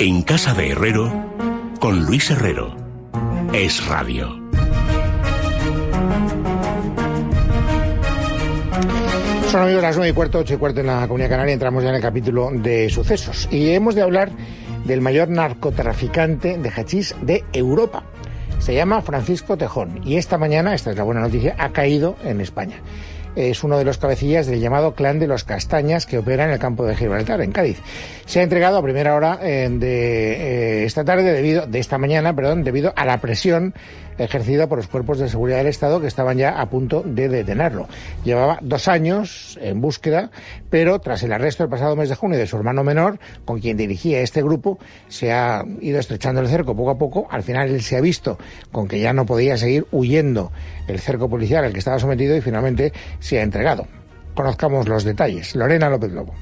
En casa de Herrero, con Luis Herrero. Es Radio. Son amigos las 9:15, 8:15 en la Comunidad Canaria. Entramos ya en el capítulo de sucesos. Y hemos de hablar del mayor narcotraficante de hachís de Europa. Se llama Francisco Tejón. Y esta mañana, esta es la buena noticia, ha caído en España. Es uno de los cabecillas del llamado Clan de los Castañas, que opera en el campo de Gibraltar, en Cádiz. Se ha entregado a primera hora de esta mañana, debido a la presión ejercida por los cuerpos de seguridad del Estado, que estaban ya a punto de detenerlo. Llevaba 2 años en búsqueda, pero tras el arresto el pasado mes de junio de su hermano menor, con quien dirigía este grupo, se ha ido estrechando el cerco poco a poco. Al final él se ha visto con que ya no podía seguir huyendo el cerco policial al que estaba sometido y finalmente se ha entregado. Conozcamos los detalles. Lorena López Lobo.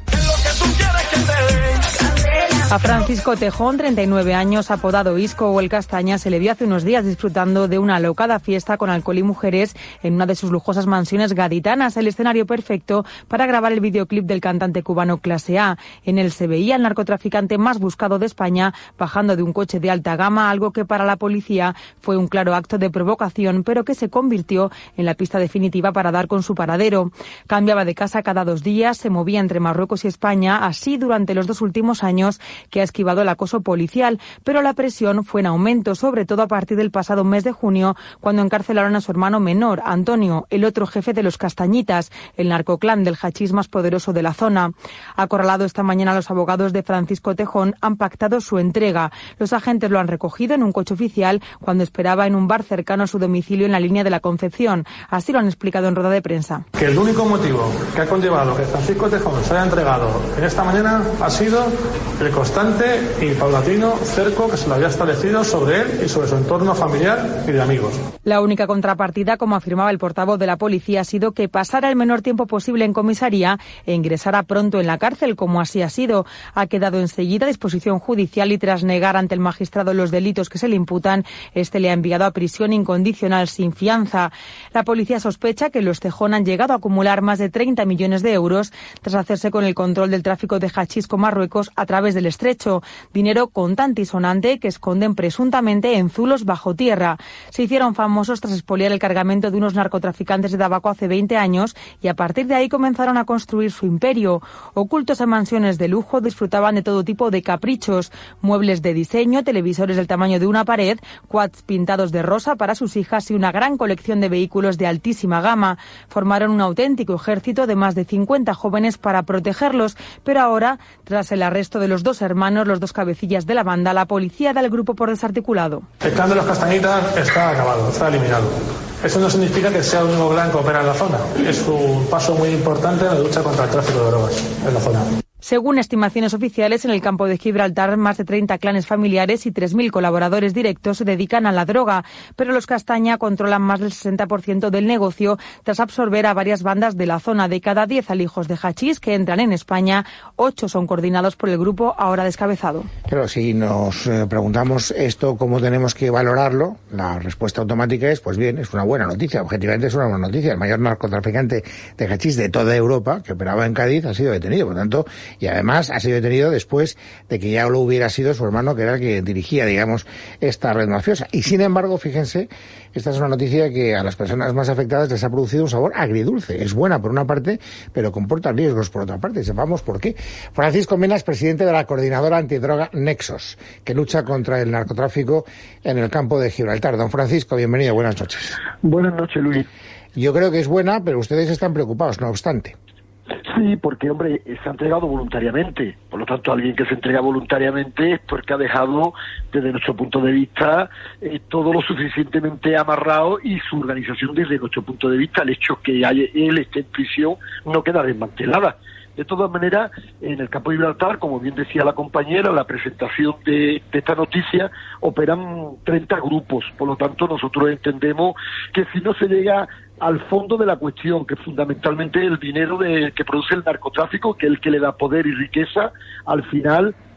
A Francisco Tejón, 39 años, apodado Isco o el Castaña, se le vio hace unos días disfrutando de una alocada fiesta con alcohol y mujeres en una de sus lujosas mansiones gaditanas, el escenario perfecto para grabar el videoclip del cantante cubano Clase A. En él se veía al narcotraficante más buscado de España bajando de un coche de alta gama, algo que para la policía fue un claro acto de provocación, pero que se convirtió en la pista definitiva para dar con su paradero. Cambiaba de casa cada 2 días, se movía entre Marruecos y España, así durante los 2 últimos años, que ha esquivado el acoso policial, pero la presión fue en aumento, sobre todo a partir del pasado mes de junio, cuando encarcelaron a su hermano menor, Antonio, el otro jefe de los Castañitas, el narcoclán del hachís más poderoso de la zona. Acorralado esta mañana, los abogados de Francisco Tejón han pactado su entrega. Los agentes lo han recogido en un coche oficial cuando esperaba en un bar cercano a su domicilio en la línea de la Concepción. Así lo han explicado en rueda de prensa. Que el único motivo que ha conllevado que Francisco Tejón se haya entregado en esta mañana ha sido el constante y paulatino cerco que se le había establecido sobre él y sobre su entorno familiar y de amigos. La única contrapartida, como afirmaba el portavoz de la policía, ha sido que pasara el menor tiempo posible en comisaría e ingresara pronto en la cárcel, como así ha sido. Ha quedado enseguida a disposición judicial y tras negar ante el magistrado los delitos que se le imputan, este le ha enviado a prisión incondicional sin fianza. La policía sospecha que los Tejón han llegado a acumular más de 30 millones de euros tras hacerse con el control del tráfico de hachís con Marruecos a través del estrecho, dinero contante y sonante que esconden presuntamente en zulos bajo tierra. Se hicieron famosos tras expoliar el cargamento de unos narcotraficantes de tabaco hace 20 años y a partir de ahí comenzaron a construir su imperio. Ocultos en mansiones de lujo, disfrutaban de todo tipo de caprichos, muebles de diseño, televisores del tamaño de una pared, quads pintados de rosa para sus hijas y una gran colección de vehículos de altísima gama. Formaron un auténtico ejército de más de 50 jóvenes para protegerlos, pero ahora, tras el arresto de los 2 hermanos, los 2 cabecillas de la banda, la policía da el grupo por desarticulado. El clan de los Castañitas está acabado, está eliminado. Eso no significa que sea el único clan que opera en la zona. Es un paso muy importante en la lucha contra el tráfico de drogas en la zona. Según estimaciones oficiales, en el campo de Gibraltar, más de 30 clanes familiares y 3.000 colaboradores directos se dedican a la droga, pero los Castaña controlan más del 60% del negocio tras absorber a varias bandas de la zona. De cada 10 alijos de hachís que entran en España, 8 son coordinados por el grupo ahora descabezado. Pero si nos preguntamos esto, ¿cómo tenemos que valorarlo? La respuesta automática es, pues bien, es una buena noticia. Objetivamente es una buena noticia. El mayor narcotraficante de hachís de toda Europa, que operaba en Cádiz, ha sido detenido. Por tanto, y además ha sido detenido después de que ya lo hubiera sido su hermano, que era el que dirigía, digamos, esta red mafiosa. Y sin embargo, fíjense, esta es una noticia que a las personas más afectadas les ha producido un sabor agridulce. Es buena por una parte, pero comporta riesgos por otra parte. Sepamos por qué. Francisco Mena es presidente de la coordinadora antidroga Nexos, que lucha contra el narcotráfico en el campo de Gibraltar. Don Francisco, bienvenido, buenas noches. Buenas noches, Luis. Yo creo que es buena, pero ustedes están preocupados, no obstante. Sí, porque, hombre, se ha entregado voluntariamente. Por lo tanto, alguien que se entrega voluntariamente es porque ha dejado, desde nuestro punto de vista, todo lo suficientemente amarrado y su organización, desde nuestro punto de vista, el hecho que él esté en prisión no queda desmantelada. De todas maneras, en el campo de Gibraltar, como bien decía la compañera, la presentación de esta noticia, operan 30 grupos. Por lo tanto, nosotros entendemos que si no se llega al fondo de la cuestión, que fundamentalmente el dinero que produce el narcotráfico, que es el que le da poder y riqueza, al final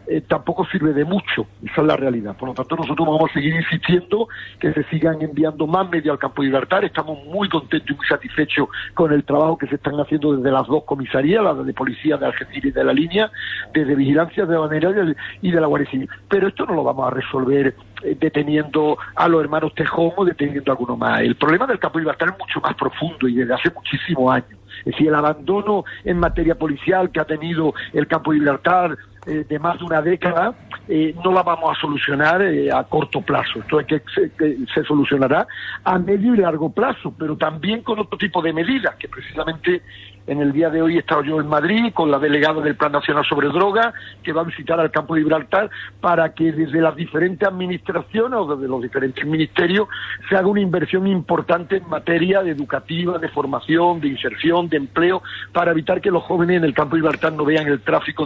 tampoco sirve de mucho. Esa es la realidad. Por lo tanto, nosotros vamos a seguir insistiendo que se sigan enviando más medios al campo de Gibraltar. Estamos muy contentos y muy satisfechos con el trabajo que se están haciendo desde las dos comisarías, la de policía de Algeciras y de la línea, desde vigilancia de manera y de la Guardia Civil. Pero esto no lo vamos a resolver deteniendo a los hermanos Tejón o deteniendo a alguno más. El problema del campo de Gibraltar es mucho más profundo y desde hace muchísimos años. Es decir, el abandono en materia policial que ha tenido el campo de Gibraltar de más de una década, no la vamos a solucionar a corto plazo. Esto es que se solucionará a medio y largo plazo, pero también con otro tipo de medidas, que precisamente en el día de hoy he estado yo en Madrid con la delegada del Plan Nacional sobre Drogas, que va a visitar al campo de Gibraltar, para que desde las diferentes administraciones o desde los diferentes ministerios se haga una inversión importante en materia educativa, de formación, de inserción, de empleo, para evitar que los jóvenes en el campo de Gibraltar no vean el tráfico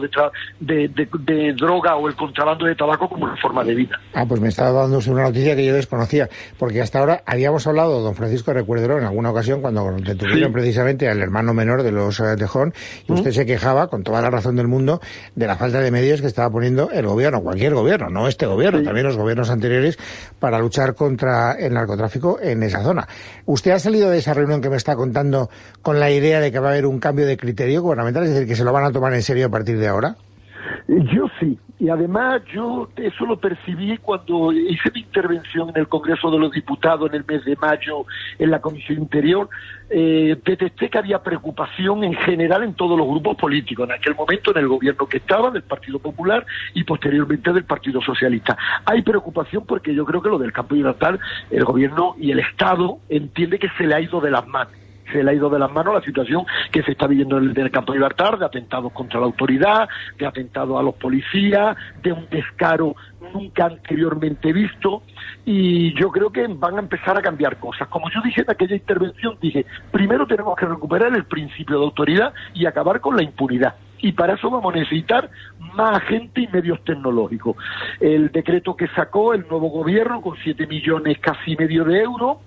de droga o el contrabando de tabaco como una forma de vida. Pues me estaba dando una noticia que yo desconocía, porque hasta ahora habíamos hablado, don Francisco Recuerdero, en alguna ocasión cuando detuvieron precisamente al hermano menor de los Tejón, y usted se quejaba, con toda la razón del mundo, de la falta de medios que estaba poniendo el gobierno, cualquier gobierno, no este gobierno, también los gobiernos anteriores, para luchar contra el narcotráfico en esa zona. ¿Usted ha salido de esa reunión que me está contando con la idea de que va a haber un cambio de criterio gubernamental, es decir, que se lo van a tomar en serio a partir de ahora? Yo sí, y además yo eso lo percibí cuando hice mi intervención en el Congreso de los Diputados en el mes de mayo en la Comisión Interior. Detecté que había preocupación en general en todos los grupos políticos, en aquel momento en el gobierno que estaba, del Partido Popular, y posteriormente del Partido Socialista. Hay preocupación porque yo creo que lo del campo de Gibraltar, el gobierno y el Estado entiende que se le ha ido de las manos. Se le ha ido de las manos la situación que se está viviendo en el campo de Gibraltar, de atentados contra la autoridad, de atentados a los policías, de un descaro nunca anteriormente visto, y yo creo que van a empezar a cambiar cosas. Como yo dije en aquella intervención, dije, primero tenemos que recuperar el principio de autoridad y acabar con la impunidad. Y para eso vamos a necesitar más agentes y medios tecnológicos. El decreto que sacó el nuevo gobierno con 7 millones casi medio de euros,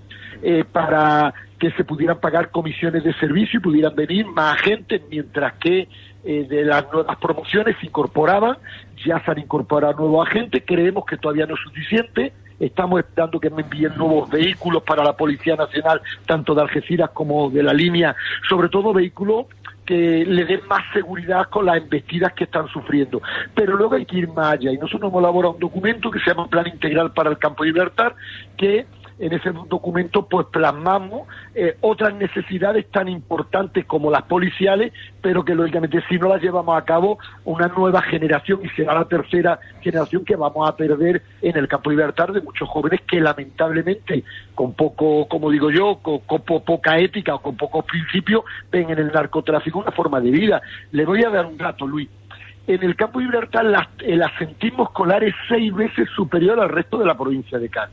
para que se pudieran pagar comisiones de servicio y pudieran venir más agentes, mientras que de las nuevas promociones se incorporaban, ya se han incorporado nuevos agentes. Creemos que todavía no es suficiente. Estamos esperando que me envíen nuevos vehículos para la Policía Nacional, tanto de Algeciras como de la línea, sobre todo vehículos que le den más seguridad con las embestidas que están sufriendo. Pero luego hay que ir más allá, y nosotros hemos elaborado un documento que se llama Plan Integral para el Campo de Gibraltar, que en ese documento pues plasmamos otras necesidades tan importantes como las policiales, pero que lógicamente si no las llevamos a cabo, una nueva generación, y será la tercera generación que vamos a perder en el campo de Gibraltar, de muchos jóvenes que lamentablemente con poco, como digo yo, con poca ética o con pocos principios, ven en el narcotráfico una forma de vida. Le voy a dar un dato, Luis. En el campo de Gibraltar el asentismo escolar es 6 veces superior al resto de la provincia de Cádiz.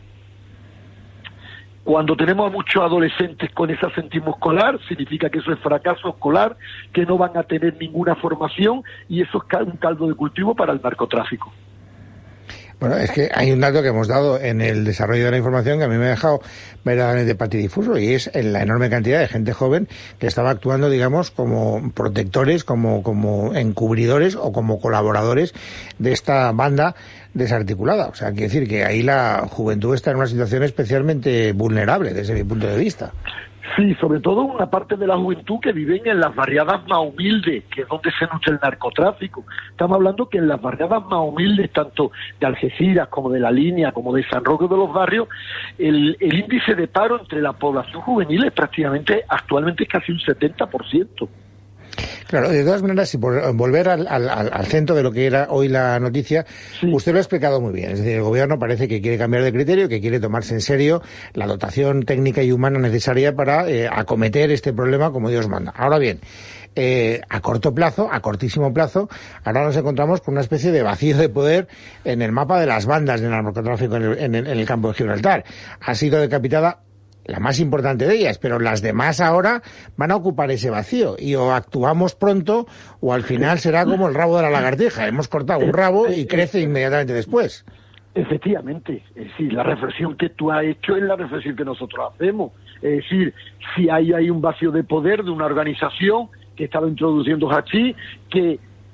Cuando tenemos a muchos adolescentes con ese asentismo escolar, significa que eso es fracaso escolar, que no van a tener ninguna formación, y eso es un caldo de cultivo para el narcotráfico. Bueno, es que hay un dato que hemos dado en el desarrollo de la información que a mí me ha dejado verdaderamente patidifuso, y es la enorme cantidad de gente joven que estaba actuando, digamos, como protectores, como encubridores o como colaboradores de esta banda desarticulada. O sea, quiere decir que ahí la juventud está en una situación especialmente vulnerable desde mi punto de vista. Sí, sobre todo una parte de la juventud que viven en las barriadas más humildes, que es donde se nutre el narcotráfico. Estamos hablando que en las barriadas más humildes, tanto de Algeciras como de la línea, como de San Roque de los Barrios, el índice de paro entre la población juvenil es prácticamente, actualmente es casi un 70%. Claro, de todas maneras, si por volver al centro de lo que era hoy la noticia, sí. Usted lo ha explicado muy bien. Es decir, el gobierno parece que quiere cambiar de criterio, que quiere tomarse en serio la dotación técnica y humana necesaria para acometer este problema como Dios manda. Ahora bien, a corto plazo, a cortísimo plazo, ahora nos encontramos con una especie de vacío de poder en el mapa de las bandas de narcotráfico en el campo de Gibraltar. Ha sido decapitada la más importante de ellas, pero las demás ahora van a ocupar ese vacío, y o actuamos pronto o al final será como el rabo de la lagartija. Hemos cortado un rabo y crece inmediatamente después. Efectivamente, es decir, la reflexión que tú has hecho es la reflexión que nosotros hacemos. Es decir, si hay un vacío de poder de una organización que estaba introduciendo hachís, que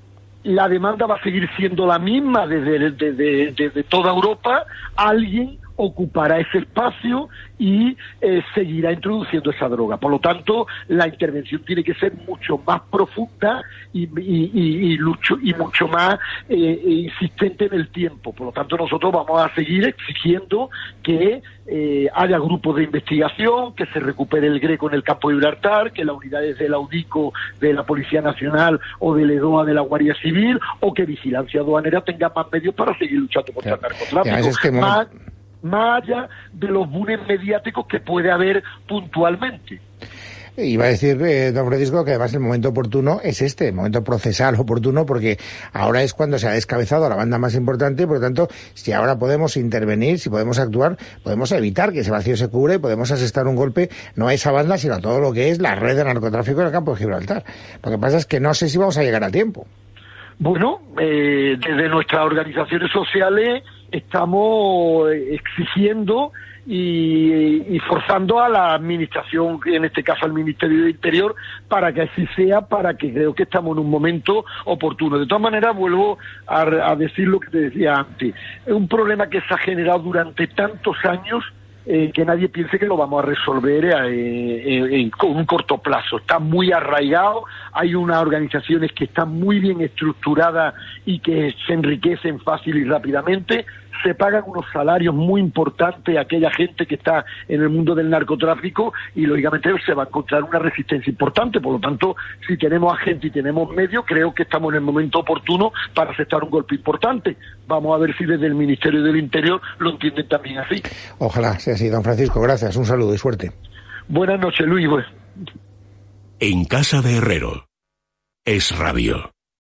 la demanda va a seguir siendo la misma desde toda Europa. Alguien ocupará ese espacio y seguirá introduciendo esa droga. Por lo tanto, la intervención tiene que ser mucho más profunda y mucho más insistente en el tiempo. Por lo tanto, nosotros vamos a seguir exigiendo que haya grupos de investigación, que se recupere el Greco en el campo de Gibraltar, que las unidades del AUDICO, de la Policía Nacional o del EDOA de la Guardia Civil, o que Vigilancia Aduanera tenga más medios para seguir luchando contra el narcotráfico. Más allá de los bunes mediáticos que puede haber puntualmente. Iba a decir, don Francisco, que además el momento oportuno es el momento procesal oportuno, porque ahora es cuando se ha descabezado a la banda más importante, y por lo tanto, si ahora podemos intervenir, si podemos actuar, podemos evitar que ese vacío se cubra y podemos asestar un golpe no a esa banda, sino a todo lo que es la red de narcotráfico en el campo de Gibraltar. Lo que pasa es que no sé si vamos a llegar a tiempo. Bueno, desde nuestras organizaciones sociales estamos exigiendo y forzando a la administración, en este caso al Ministerio de Interior, para que así sea, para que creo que estamos en un momento oportuno. De todas maneras, vuelvo a decir lo que te decía antes. Es un problema que se ha generado durante tantos años, que nadie piense que lo vamos a resolver con un corto plazo. Está muy arraigado, hay unas organizaciones que están muy bien estructuradas y que se enriquecen fácil y rápidamente, se pagan unos salarios muy importantes a aquella gente que está en el mundo del narcotráfico y lógicamente se va a encontrar una resistencia importante. Por lo tanto, si tenemos a gente y tenemos medios, creo que estamos en el momento oportuno para aceptar un golpe importante. Vamos a ver si desde el Ministerio del Interior lo entienden también así. Ojalá sea así, don Francisco. Gracias, un saludo y suerte. Buenas noches, Luis. En casa de Herrero, Es Radio.